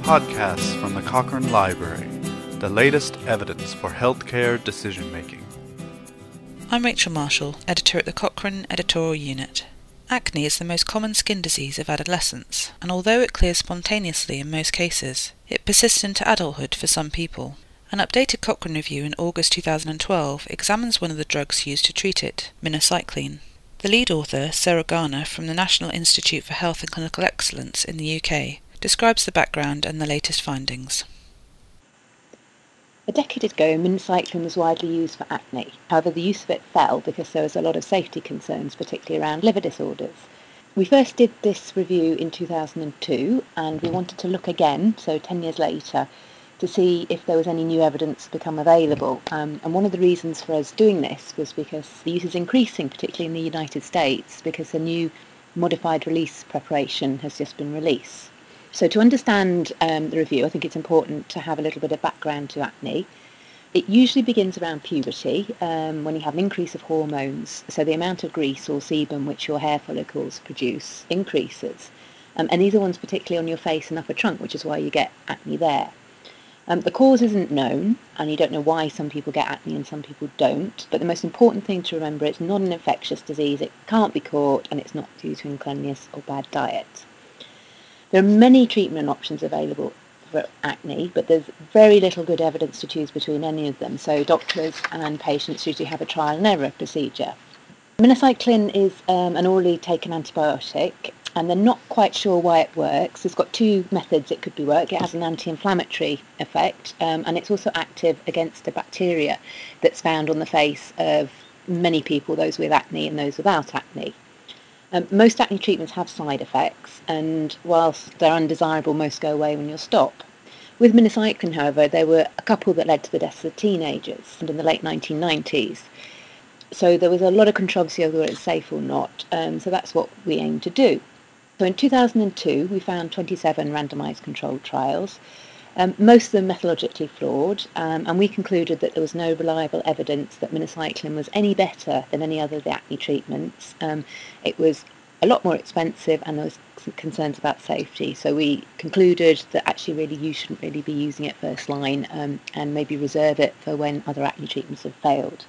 podcasts from the Cochrane Library, the latest evidence for healthcare decision-making. I'm Rachel Marshall, editor at the Cochrane Editorial Unit. Acne is the most common skin disease of adolescence, and although it clears spontaneously in most cases, it persists into adulthood for some people. An updated Cochrane review in August 2012 examines one of the drugs used to treat it, minocycline. The lead author, Sarah Garner from the National Institute for Health and Clinical Excellence in the UK, describes the background and the latest findings. A decade ago, minocycline was widely used for acne. However, the use of it fell because there was a lot of safety concerns, particularly around liver disorders. We first did this review in 2002, and we wanted to look again, so 10 years later, to see if there was any new evidence become available. And one of the reasons for us doing this was because the use is increasing, particularly in the United States, because a new modified release preparation has just been released. So to understand the review, I think it's important to have a little bit of background to acne. It usually begins around puberty, when you have an increase of hormones. So the amount of grease or sebum which your hair follicles produce increases. And these are ones particularly on your face and upper trunk, which is why you get acne there. The cause isn't known, and you don't know why some people get acne and some people don't, but the most important thing to remember, it's not an infectious disease, it can't be caught, and it's not due to uncleanliness or bad diet. There are many treatment options available for acne, but there's very little good evidence to choose between any of them, so doctors and patients usually have a trial and error procedure. Minocycline is an orally taken antibiotic, and they're not quite sure why it works. It's got two methods it could be work. It has an anti-inflammatory effect, and it's also active against a bacteria that's found on the face of many people, those with acne and those without acne. Most acne treatments have side effects, and whilst they're undesirable, most go away when you stop. With minocycline, however, there were a couple that led to the deaths of teenagers in the late 1990s. So there was a lot of controversy over whether it's safe or not, so that's what we aim to do. So in 2002, we found 27 randomised controlled trials, most of them methodologically flawed, and we concluded that there was no reliable evidence that minocycline was any better than any other of the acne treatments. It was a lot more expensive, and there was some concerns about safety, so we concluded that actually really you shouldn't really be using it first line, and maybe reserve it for when other acne treatments have failed.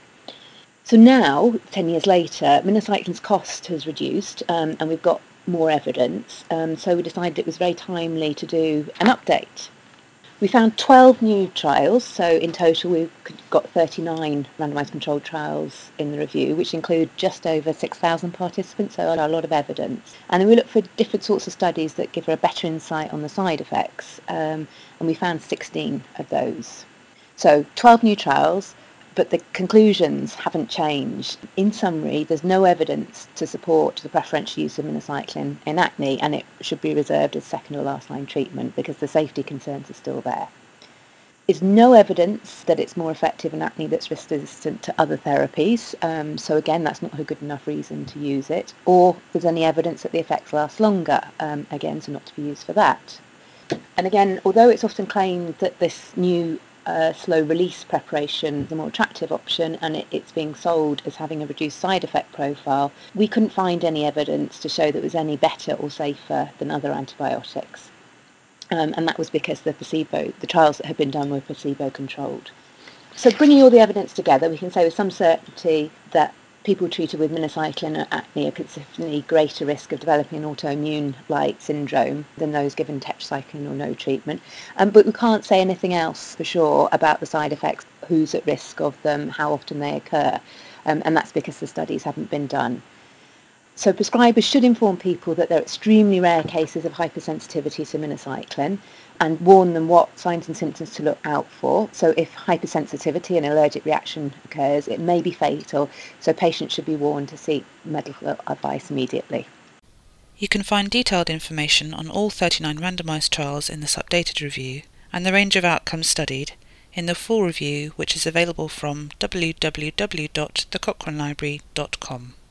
So now, 10 years later, minocycline's cost has reduced, and we've got more evidence, so we decided it was very timely to do an update. We found 12 new trials, so in total we've got 39 randomised controlled trials in the review, which include just over 6,000 participants, so a lot of evidence. And then we looked for different sorts of studies that give a better insight on the side effects, and we found 16 of those. So 12 new trials, but the conclusions haven't changed. In summary, there's no evidence to support the preferential use of minocycline in acne, and it should be reserved as second or last line treatment because the safety concerns are still there. There's no evidence that it's more effective in acne that's resistant to other therapies, so again, that's not a good enough reason to use it, or there's any evidence that the effects last longer, again, so not to be used for that. And again, although it's often claimed that this new slow release preparation is a more attractive option, and it's being sold as having a reduced side effect profile, we couldn't find any evidence to show that it was any better or safer than other antibiotics. And that was because the trials that had been done were placebo controlled. So bringing all the evidence together, we can say with some certainty that people treated with minocycline or acne are consistently greater risk of developing an autoimmune-like syndrome than those given tetracycline or no treatment. But we can't say anything else for sure about the side effects, who's at risk of them, how often they occur, and that's because the studies haven't been done. So prescribers should inform people that there are extremely rare cases of hypersensitivity to minocycline and warn them what signs and symptoms to look out for. So if hypersensitivity and allergic reaction occurs, it may be fatal, so patients should be warned to seek medical advice immediately. You can find detailed information on all 39 randomised trials in this updated review and the range of outcomes studied in the full review, which is available from www.thecochranelibrary.com.